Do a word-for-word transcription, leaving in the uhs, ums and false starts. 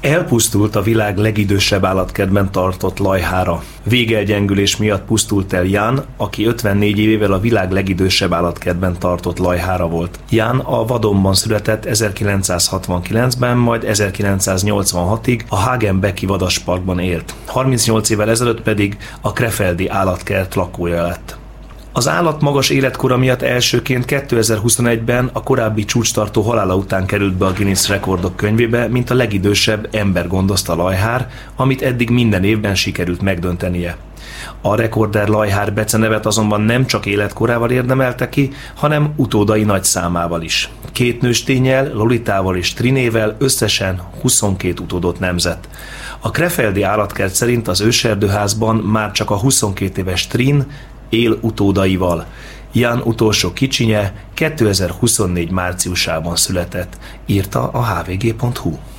Elpusztult a világ legidősebb állatkertben tartott lajhára. Végelgyengülés miatt pusztult el Jan, aki ötvennégy évével a világ legidősebb állatkertben tartott lajhára volt. Jan a vadonban született ezerkilencszázhatvankilencben, majd ezerkilencszáznyolcvanhatig a Hagenbecki vadasparkban élt. harmincnyolc évvel ezelőtt pedig a Krefeldi állatkert lakója lett. Az állat magas életkora miatt elsőként kétezer-huszonegyben a korábbi csúcstartó halála után került be a Guinness rekordok könyvébe, mint a legidősebb embergondozta lajhár, amit eddig minden évben sikerült megdöntenie. A rekorder lajhár becenevet azonban nem csak életkorával érdemelte ki, hanem utódai nagy számával is. Két nőstényel, Lolitával és Trinével összesen huszonkét utódot nemzett. A Krefeldi állatkert szerint az őserdőházban már csak a huszonkét éves Trin él utódaival. Jan utolsó kicsinye kétezer-huszonnégy márciusában született, írta a hvg pont hu.